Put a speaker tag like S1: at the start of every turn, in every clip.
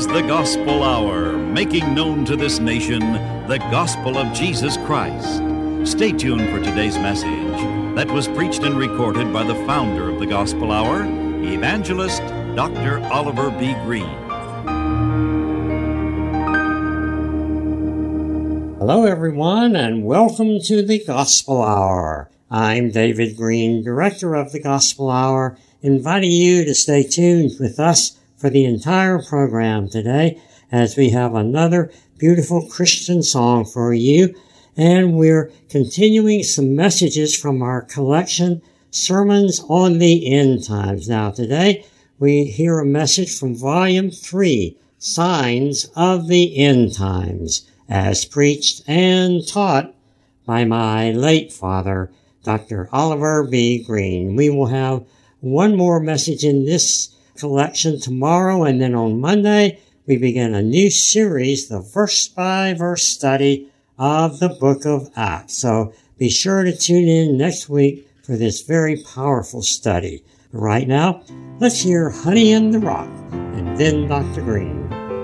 S1: the Gospel Hour, making known to this nation the gospel of Jesus Christ. Stay tuned for today's message that was preached and recorded by the founder of the Gospel Hour, Evangelist Dr. Oliver B. Green.
S2: Hello, everyone, and welcome to the Gospel Hour. I'm David Green, Director of the Gospel Hour, inviting you to stay tuned with us for the entire program today as we have another beautiful Christian song for you, and we're continuing some messages from our collection, Sermons on the End Times. Now today we hear a message from Volume 3, Signs of the End Times, as preached and taught by my late father, Dr. Oliver B. Green. We will have one more message in this collection tomorrow, and then on Monday we begin a new series, the verse-by-verse study of the book of Acts. So be sure to tune in next week for this very powerful study. Right now, let's hear Honey in the Rock, and then Dr. Green.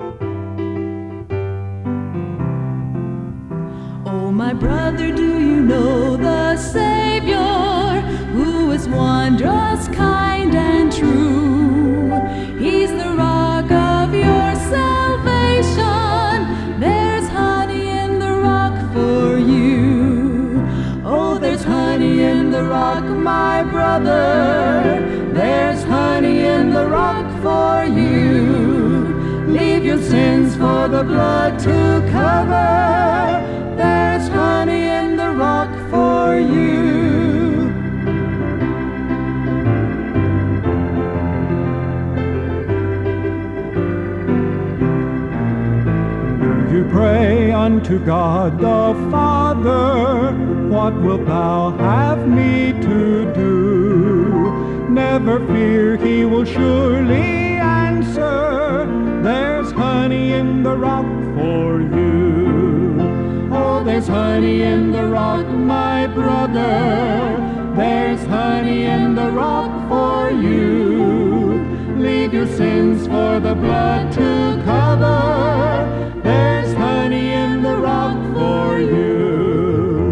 S3: Oh, my brother, do you know the Savior, who is wondrous, kind, and true? He's the rock of your salvation. There's honey in the rock for you. Oh, there's honey in the rock, my brother. There's honey in the rock for you. Leave your sins for the blood to cover. There's honey in the rock for you.
S4: You pray unto God the Father, what wilt thou have me to do? Never fear, he will surely answer. There's honey in the rock for you. Oh, there's honey in the rock, my brother. There's honey in the rock for you. Leave your sins for the blood to cover. There's honey in the rock for you.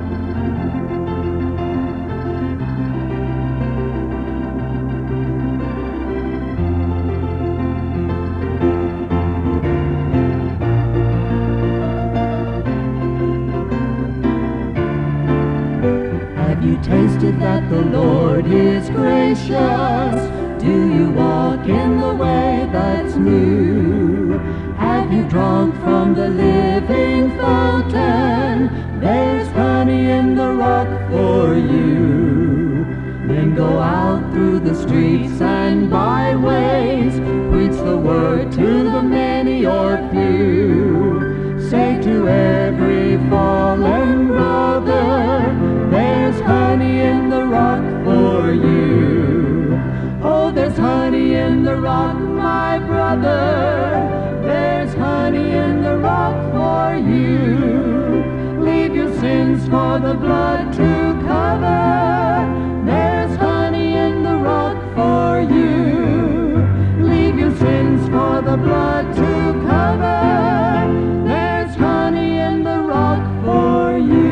S4: Have you tasted that the Lord is gracious? Do you walk in the way that's new? Have you drunk from the living fountain? There's honey in the rock for you. Then go out through the streets and byways, preach the word to the many or few. Say to every fallen brother, there's honey in the rock for you. Oh, there's honey in the rock, my brother. There's honey in the rock for you. Leave your sins for the blood to cover. There's honey in the rock for you. Leave your sins for the blood to cover. There's honey in the rock for you.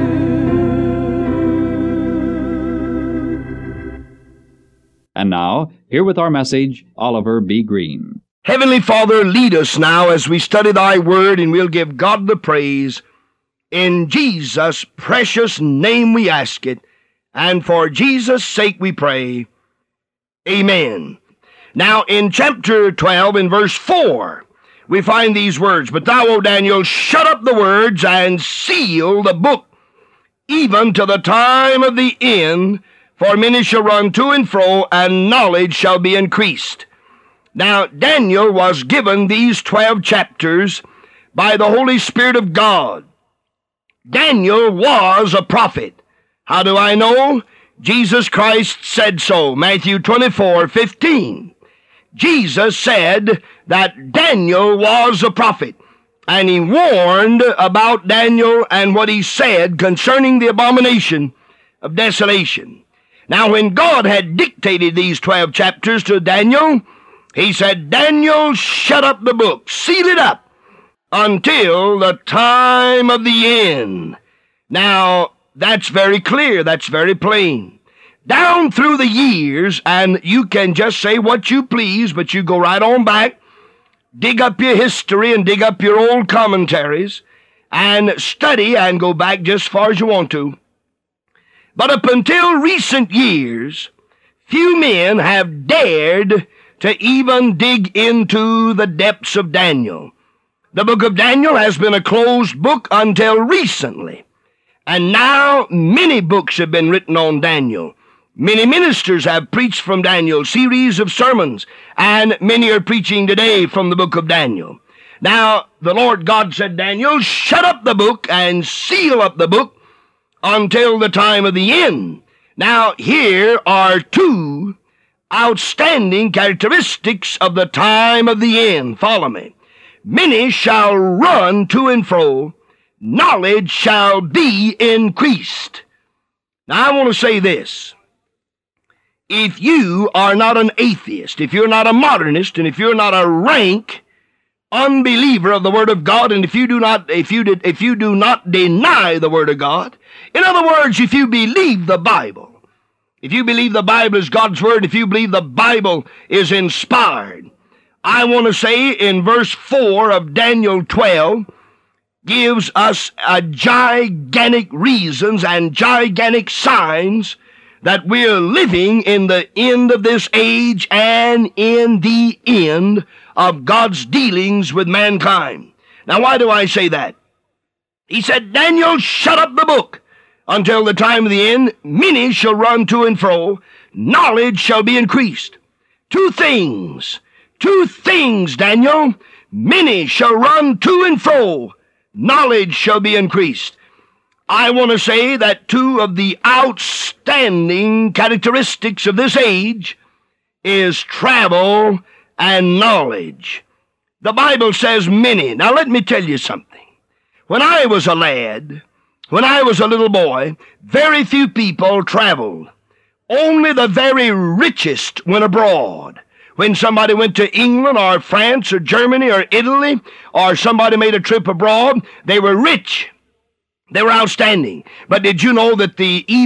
S5: And now, here with our message, Oliver B. Green.
S6: Heavenly Father, lead us now as we study Thy Word, and we'll give God the praise. In Jesus' precious name we ask it, and for Jesus' sake we pray. Amen. Now, in chapter 12, in verse 4, we find these words, But thou, O Daniel, shut up the words and seal the book, even to the time of the end, for many shall run to and fro, and knowledge shall be increased. Now, Daniel was given these 12 chapters by the Holy Spirit of God. Daniel was a prophet. How do I know? Jesus Christ said so, Matthew 24:15. Jesus said that Daniel was a prophet, and he warned about Daniel and what he said concerning the abomination of desolation. Now, when God had dictated these 12 chapters to Daniel, He said, Daniel, shut up the book, seal it up until the time of the end. Now, that's very clear, that's very plain. Down through the years, and you can just say what you please, but you go right on back, dig up your history and dig up your old commentaries, and study and go back just as far as you want to. But up until recent years, few men have dared to even dig into the depths of Daniel. The book of Daniel has been a closed book until recently. And now many books have been written on Daniel. Many ministers have preached from Daniel, series of sermons, and many are preaching today from the book of Daniel. Now, the Lord God said, Daniel, shut up the book and seal up the book until the time of the end. Now, here are two outstanding characteristics of the time of the end. Follow me. Many shall run to and fro, knowledge shall be increased. Now, I want to say this. If you are not an atheist, if you're not a modernist, and if you're not a rank unbeliever of the Word of God, and if you do not deny the Word of God, in other words, if you believe the Bible, if you believe the Bible is God's Word, if you believe the Bible is inspired, I want to say in verse 4 of Daniel 12, gives us gigantic reasons and gigantic signs that we're living in the end of this age and in the end of God's dealings with mankind. Now, why do I say that? He said, Daniel, shut up the book until the time of the end. Many shall run to and fro. Knowledge shall be increased. Two things, Daniel. Many shall run to and fro. Knowledge shall be increased. I want to say that two of the outstanding characteristics of this age is travel and knowledge. The Bible says many. Now let me tell you something. When I was a lad, when I was a little boy, very few people traveled. Only the very richest went abroad. When somebody went to England or France or Germany or Italy, or somebody made a trip abroad, they were rich. They were outstanding. But did you know that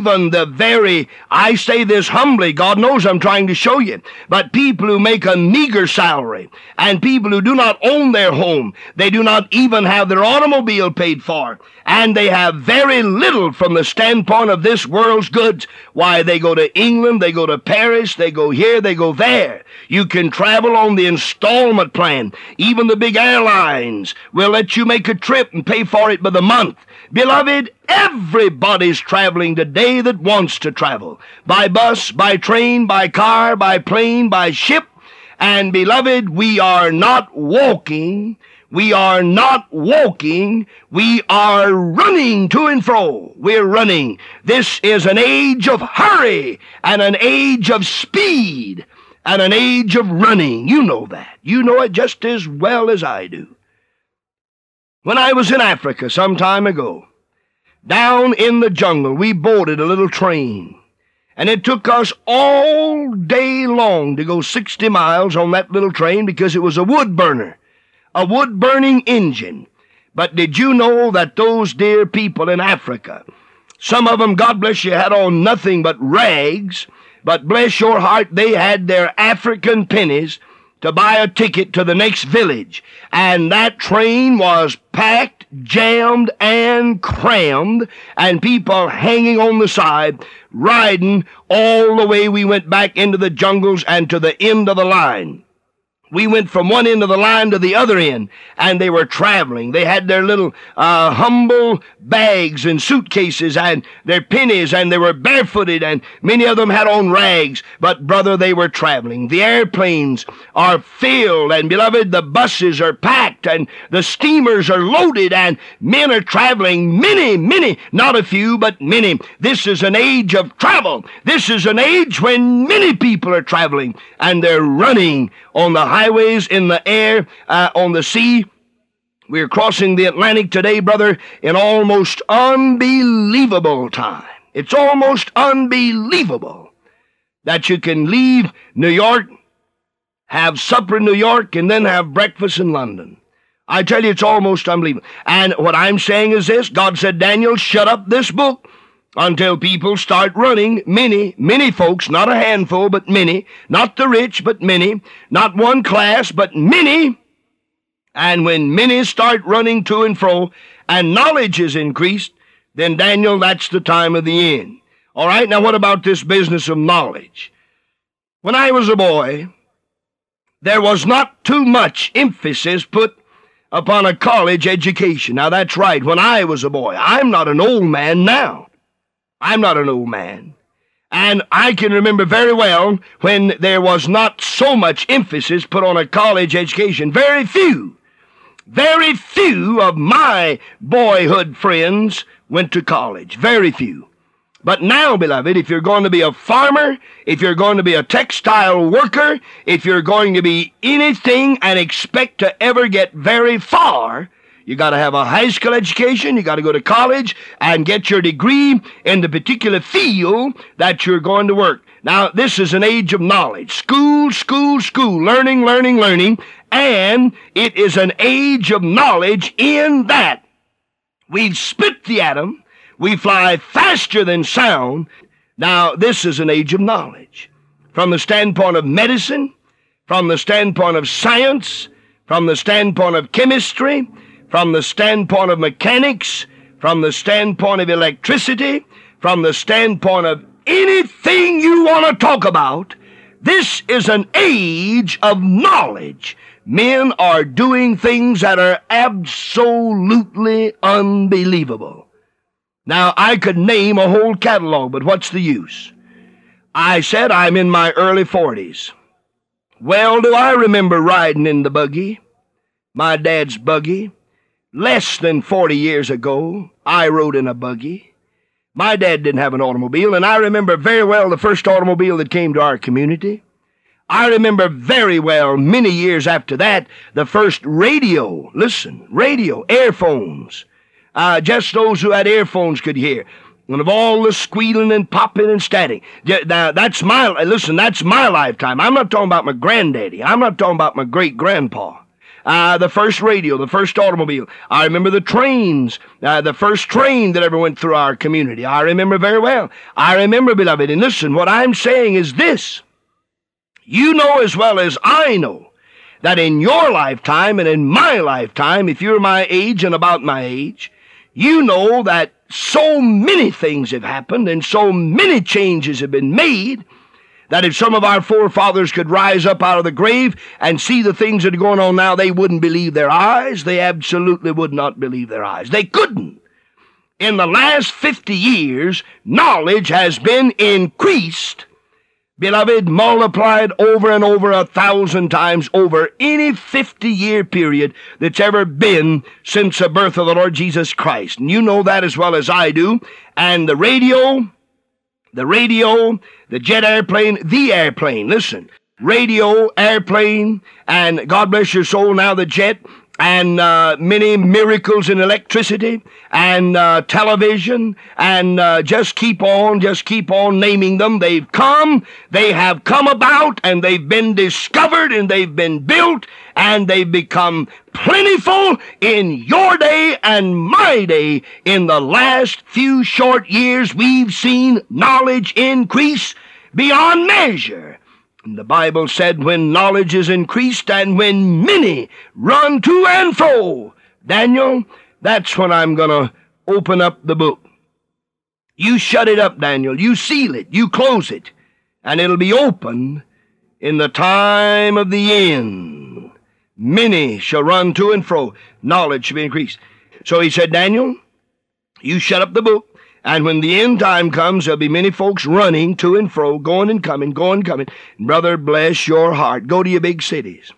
S6: I say this humbly, God knows I'm trying to show you, but people who make a meager salary, and people who do not own their home, they do not even have their automobile paid for, and they have very little from the standpoint of this world's goods, why, they go to England, they go to Paris, they go here, they go there. You can travel on the installment plan. Even the big airlines will let you make a trip and pay for it by the month. Beloved, everybody's traveling today that wants to travel. By bus, by train, by car, by plane, by ship. And beloved, we are not walking. We are not walking. We are running to and fro. We're running. This is an age of hurry and an age of speed and an age of running. You know that. You know it just as well as I do. When I was in Africa some time ago, down in the jungle, we boarded a little train, and it took us all day long to go 60 miles on that little train because it was a wood burner, a wood-burning engine. But did you know that those dear people in Africa, some of them, God bless you, had on nothing but rags, but bless your heart, they had their African pennies to buy a ticket to the next village. And that train was packed, jammed, and crammed, and people hanging on the side, riding all the way we went back into the jungles and to the end of the line. We went from one end of the line to the other end, and they were traveling. They had their little humble bags and suitcases and their pennies, and they were barefooted, and many of them had on rags. But, brother, they were traveling. The airplanes are filled, and, beloved, the buses are packed, and the steamers are loaded, and men are traveling. Many, not a few, but many. This is an age of travel. This is an age when many people are traveling, and they're running on the highways, in the air, on the sea. We're crossing the Atlantic today, brother, in almost unbelievable time. It's almost unbelievable that you can leave New York have supper in New York, and then have breakfast in London. I tell you, it's almost unbelievable. And what I'm saying is this: God said, Daniel, shut up this book until people start running. Many folks, not a handful, but many. Not the rich, but many. Not one class, but many. And when many start running to and fro, and knowledge is increased, then, Daniel, that's the time of the end. All right, now what about this business of knowledge? When I was a boy, there was not too much emphasis put upon a college education. Now, that's right, when I was a boy. I'm not an old man now. I'm not an old man. And I can remember very well when there was not so much emphasis put on a college education. Very few of my boyhood friends went to college. Very few. But now, beloved, if you're going to be a farmer, if you're going to be a textile worker, if you're going to be anything and expect to ever get very far, you got to have a high school education, you got to go to college and get your degree in the particular field that you're going to work. Now, this is an age of knowledge. School, learning, and it is an age of knowledge in that we've split the atom. We fly faster than sound. Now, this is an age of knowledge. From the standpoint of medicine, from the standpoint of science, from the standpoint of chemistry, from the standpoint of mechanics, from the standpoint of electricity, from the standpoint of anything you want to talk about, this is an age of knowledge. Men are doing things that are absolutely unbelievable. Now, I could name a whole catalog, but what's the use? I said I'm in my early 40s. Well, do I remember riding in the buggy, my dad's buggy. Less than 40 years ago, I rode in a buggy. My dad didn't have an automobile, and I remember very well the first automobile that came to our community. I remember very well, many years after that, the first radio. Listen, radio, earphones. Just those who had earphones could hear. And of all the squealing and popping and static. Now, that's my lifetime. I'm not talking about my granddaddy. I'm not talking about my great-grandpa. The first radio, the first automobile. I remember the trains, the first train that ever went through our community. I remember very well. I remember, beloved. And listen, what I'm saying is this. You know as well as I know that in your lifetime and in my lifetime, if you're my age and about my age, you know that so many things have happened and so many changes have been made that if some of our forefathers could rise up out of the grave and see the things that are going on now, they wouldn't believe their eyes. They absolutely would not believe their eyes. They couldn't. In the last 50 years, knowledge has been increased, beloved, multiplied over and over 1,000 times over any 50-year period that's ever been since the birth of the Lord Jesus Christ. And you know that as well as I do. And the radio, the jet airplane, the airplane, listen, radio, airplane, and God bless your soul, now the jet, and many miracles in electricity, and television, and just keep on naming them. They have come about, and they've been discovered, and they've been built, and they've become plentiful in your day and my day. In the last few short years, we've seen knowledge increase beyond measure. The Bible said when knowledge is increased and when many run to and fro, Daniel, that's when I'm going to open up the book. You shut it up, Daniel. You seal it. You close it. And it'll be open in the time of the end. Many shall run to and fro. Knowledge shall be increased. So he said, Daniel, you shut up the book. And when the end time comes, there'll be many folks running to and fro, going and coming. Brother, bless your heart. Go to your big cities.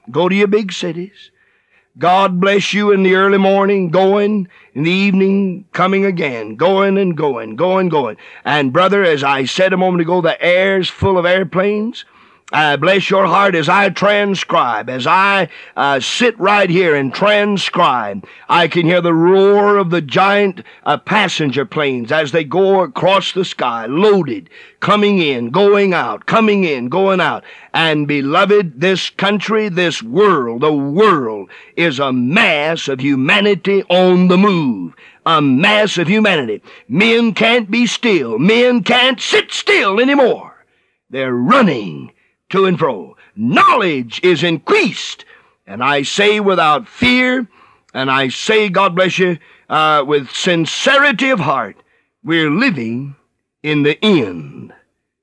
S6: God bless you in the early morning, going, in the evening, coming again, going. And brother, as I said a moment ago, the air's full of airplanes. Bless your heart as I transcribe, as I sit right here and transcribe. I can hear the roar of the giant passenger planes as they go across the sky, loaded, coming in, going out, coming in, going out. And beloved, this country, this world, the world is a mass of humanity on the move. A mass of humanity. Men can't be still. Men can't sit still anymore. They're running to and fro. Knowledge is increased. And I say without fear, and I say, God bless you, with sincerity of heart, we're living in the end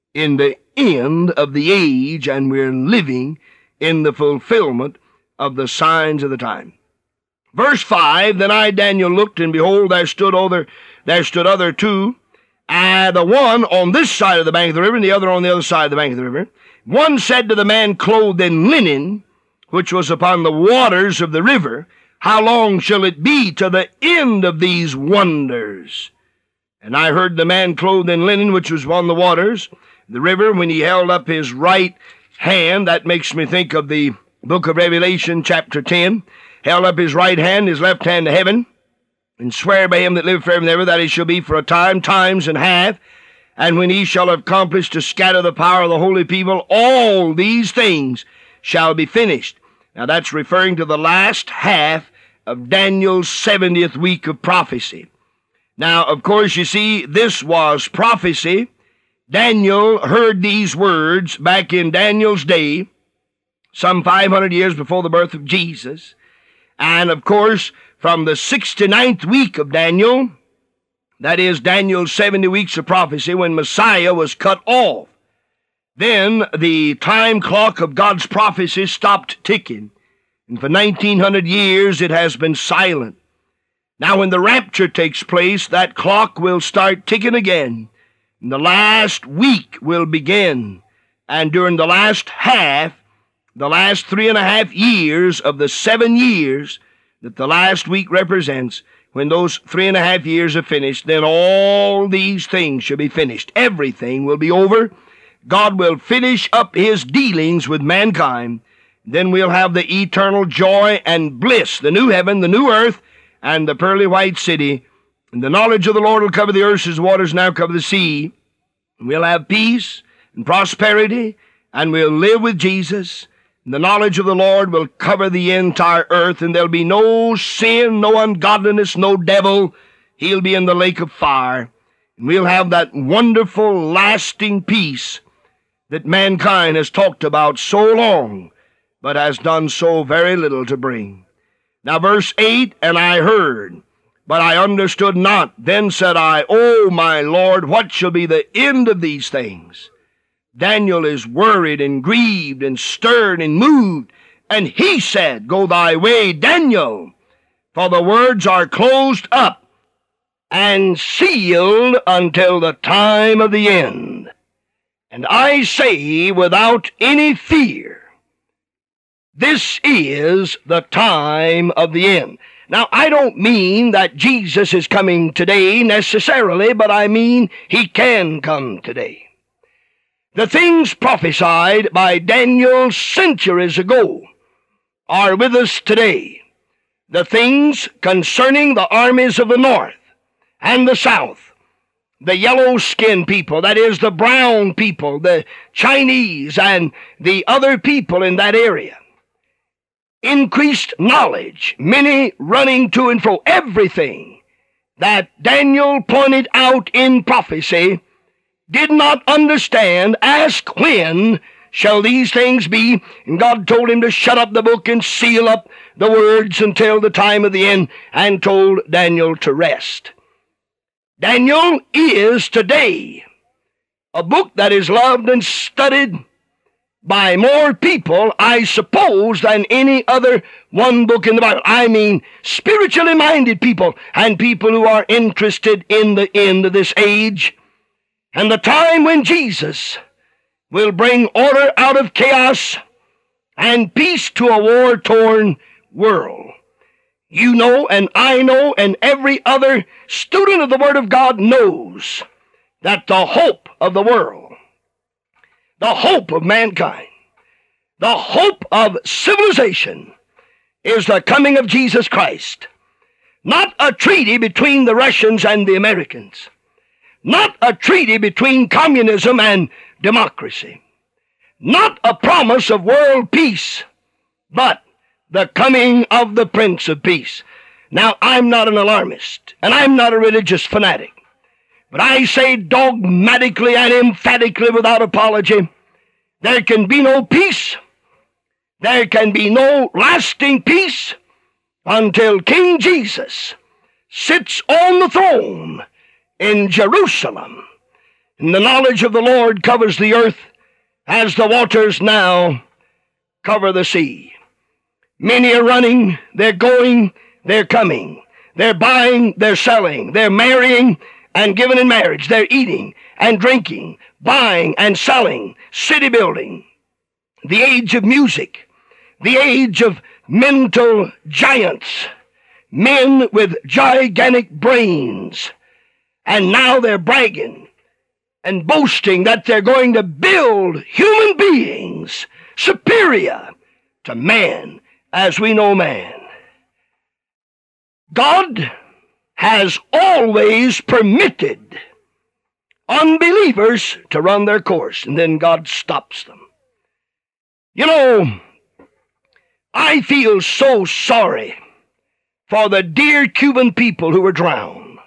S6: of the age, and we're living in the fulfillment of the signs of the time. Verse 5, Then I, Daniel, looked, and behold, there stood other two, the one on this side of the bank of the river, and the other on the other side of the bank of the river. One said to the man clothed in linen, which was upon the waters of the river, How long shall it be to the end of these wonders? And I heard the man clothed in linen, which was upon the waters, the river, when he held up his right hand. That makes me think of the book of Revelation, chapter 10. Held up his right hand, his left hand to heaven, and swear by him that liveth forever and ever, that it shall be for a time, times and half. And when he shall have accomplished to scatter the power of the holy people, all these things shall be finished. Now that's referring to the last half of Daniel's 70th week of prophecy. Now, of course, you see, this was prophecy. Daniel heard these words back in Daniel's day, some 500 years before the birth of Jesus. And, of course, from the 69th week of Daniel, that is Daniel's 70 weeks of prophecy, when Messiah was cut off, then the time clock of God's prophecy stopped ticking. And for 1900 years it has been silent. Now when the rapture takes place, that clock will start ticking again. And the last week will begin. And during the last half, the last 3.5 years of the 7 years that the last week represents, when those 3.5 years are finished, then all these things shall be finished. Everything will be over. God will finish up his dealings with mankind. Then we'll have the eternal joy and bliss, the new heaven, the new earth, and the pearly white city. And the knowledge of the Lord will cover the earth as waters now cover the sea. And we'll have peace and prosperity, and we'll live with Jesus. And the knowledge of the Lord will cover the entire earth, and there'll be no sin, no ungodliness, no devil. He'll be in the lake of fire. And we'll have that wonderful, lasting peace that mankind has talked about so long, but has done so very little to bring. Now verse 8, And I heard, but I understood not. Then said I, O my Lord, what shall be the end of these things? Daniel is worried and grieved and stirred and moved. And he said, Go thy way, Daniel, for the words are closed up and sealed until the time of the end. And I say without any fear, this is the time of the end. Now, I don't mean that Jesus is coming today necessarily, but I mean he can come today. The things prophesied by Daniel centuries ago are with us today. The things concerning the armies of the north and the south, the yellow-skinned people, that is the brown people, the Chinese and the other people in that area. Increased knowledge, many running to and fro, everything that Daniel pointed out in prophecy, did not understand, asked when shall these things be, and God told him to shut up the book and seal up the words until the time of the end, and told Daniel to rest. Daniel is today a book that is loved and studied by more people, I suppose, than any other one book in the Bible. I mean spiritually minded people and people who are interested in the end of this age and the time when Jesus will bring order out of chaos and peace to a war-torn world. You know, and I know, and every other student of the Word of God knows that the hope of the world, the hope of mankind, The hope of civilization is the coming of Jesus Christ. Not a treaty between the Russians and the Americans. Not a treaty between communism and democracy. Not a promise of world peace, but the coming of the Prince of Peace. Now, I'm not an alarmist, and I'm not a religious fanatic, but I say dogmatically and emphatically without apology, there can be no peace, there can be no lasting peace until King Jesus sits on the throne in Jerusalem, and the knowledge of the Lord covers the earth as the waters now cover the sea. Many are running, they're going, they're coming. They're buying, they're selling. They're marrying and giving in marriage. They're eating and drinking, buying and selling, city building. The age of music, the age of mental giants, men with gigantic brains. And now they're bragging and boasting that they're going to build human beings superior to man as we know man. God has always permitted unbelievers to run their course, and then God stops them. You know, I feel so sorry for the dear Cuban people who were drowned.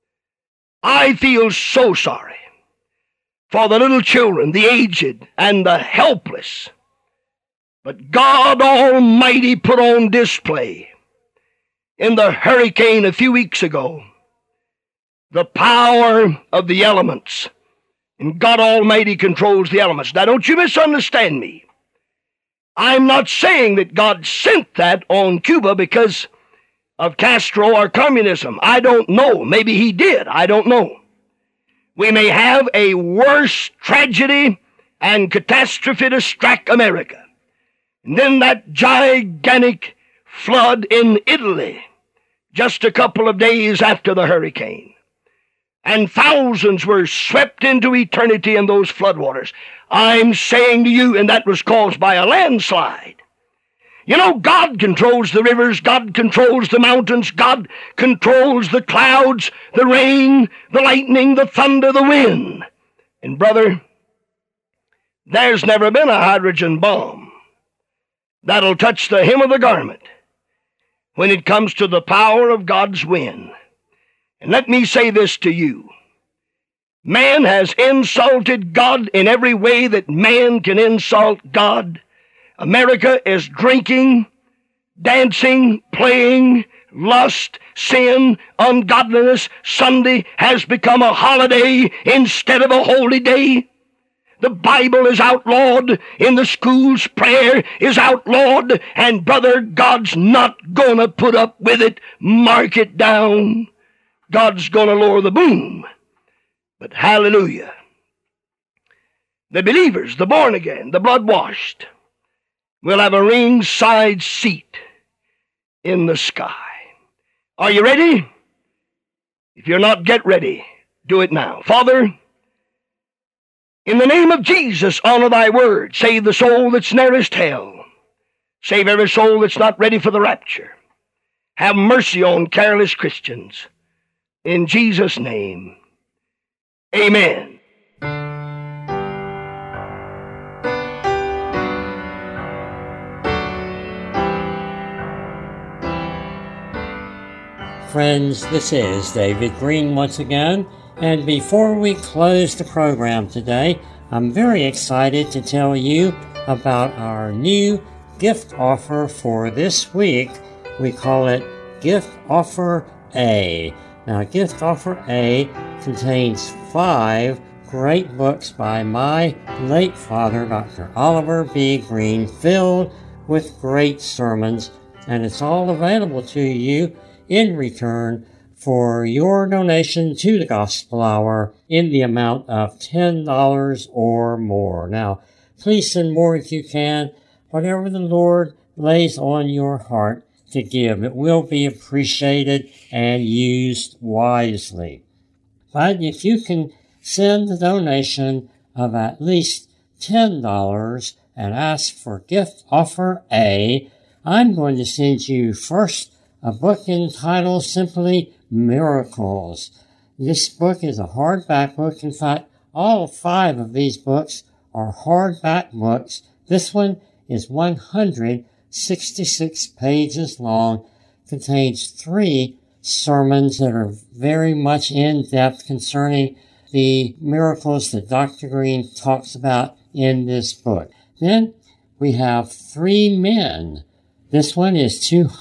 S6: I feel so sorry for the little children, the aged, and the helpless. But God Almighty put on display in the hurricane a few weeks ago the power of the elements. And God Almighty controls the elements. Now, don't you misunderstand me. I'm not saying that God sent that on Cuba because of Castro or communism. I don't know. Maybe he did. I don't know. We may have a worse tragedy and catastrophe to strike America. And then that gigantic flood in Italy just a couple of days after the hurricane. And thousands were swept into eternity in those floodwaters. I'm saying to you, and that was caused by a landslide. You know, God controls the rivers, God controls the mountains, God controls the clouds, the rain, the lightning, the thunder, the wind. And brother, there's never been a hydrogen bomb that'll touch the hem of the garment when it comes to the power of God's wind. And let me say this to you. Man has insulted God in every way that man can insult God. America is drinking, dancing, playing, lust, sin, ungodliness. Sunday has become a holiday instead of a holy day. The Bible is outlawed in the schools. Prayer is outlawed. And brother, God's not going to put up with it. Mark it down. God's going to lower the boom. But hallelujah. The believers, the born again, the blood washed, will have a ringside seat in the sky. Are you ready? If you're not, get ready. Do it now. Father, in the name of Jesus, honor thy word. Save the soul that's nearest hell. Save every soul that's not ready for the rapture. Have mercy on careless Christians. In Jesus' name, amen.
S2: Friends, this is David Green once again, and before we close the program today, I'm very excited to tell you about our new gift offer for this week. We call it Gift Offer A. Now, Gift Offer A contains 5 great books by my late father, Dr. Oliver B. Green, filled with great sermons, and it's all available to you in return for your donation to the Gospel Hour in the amount of $10 or more. Now, please send more if you can. Whatever the Lord lays on your heart to give, it will be appreciated and used wisely. But if you can send a donation of at least $10, and ask for gift offer A, I'm going to send you first a book entitled simply Miracles. This book is a hardback book. In fact, all 5 of these books are hardback books. This one is 166 pages long, contains 3 sermons that are very much in depth concerning the miracles that Dr. Green talks about in this book. Then we have 3 men. This one is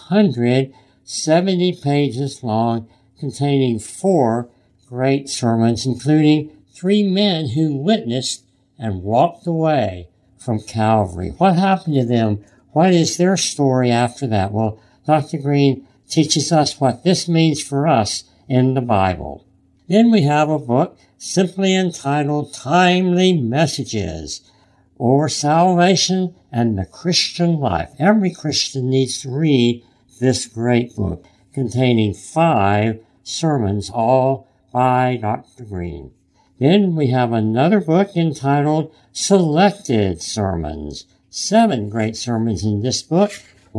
S2: 270 pages long, containing 4 great sermons, including 3 men who witnessed and walked away from Calvary. What happened to them? What is their story after that? Well, Dr. Green teaches us what this means for us in the Bible. Then we have a book simply entitled Timely Messages, or Salvation and the Christian Life. Every Christian needs to read this great book, containing 5 sermons, all by Dr. Green. Then we have another book entitled Selected Sermons. 7 great sermons in this book,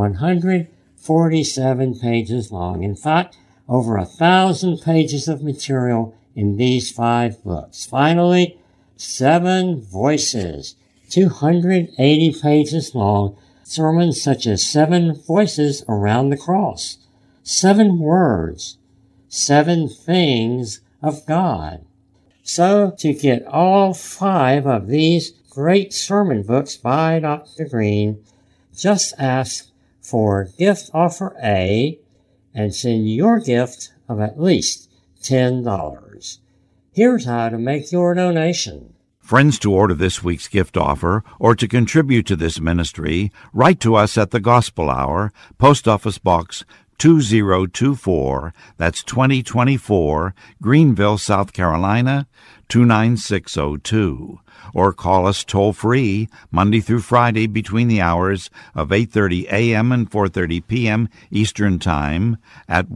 S2: 147 pages long. In fact, over 1,000 pages of material in these 5 books. Finally, 7 Voices, 280 pages long, sermons such as 7 voices around the cross, 7 words, 7 things of God. So to get all 5 of these great sermon books by Dr. Green, just ask for gift offer A and send your gift of at least $10. Here's how to make your donation.
S1: Friends, to order this week's gift offer or to contribute to this ministry, write to us at the Gospel Hour, Post Office Box 2024, that's 2024, Greenville, South Carolina, 29602. Or call us toll-free Monday through Friday between the hours of 8:30 a.m. and 4:30 p.m. Eastern Time at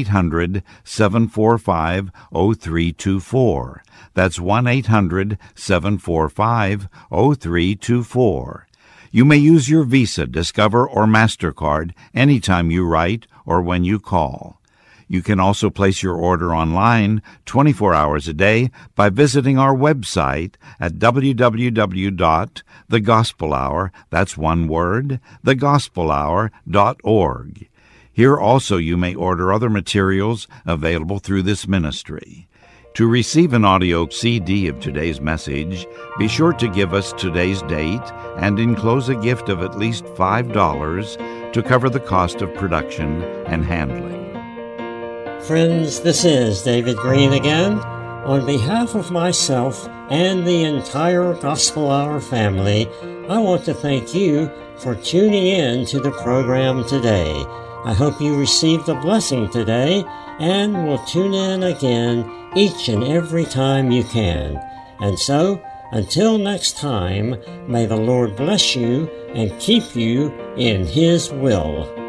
S1: 1-800-745-0324. That's 1-800-745-0324. You may use your Visa, Discover, or MasterCard anytime you write or when you call. You can also place your order online 24 hours a day by visiting our website at www.thegospelhour, that's one word, thegospelhour.org. Here also you may order other materials available through this ministry. To receive an audio CD of today's message, be sure to give us today's date and enclose a gift of at least $5 to cover the cost of production and handling.
S2: Friends, this is David Green again. On behalf of myself and the entire Gospel Hour family, I want to thank you for tuning in to the program today. I hope you received a blessing today and will tune in again each and every time you can. And so, until next time, may the Lord bless you and keep you in His will.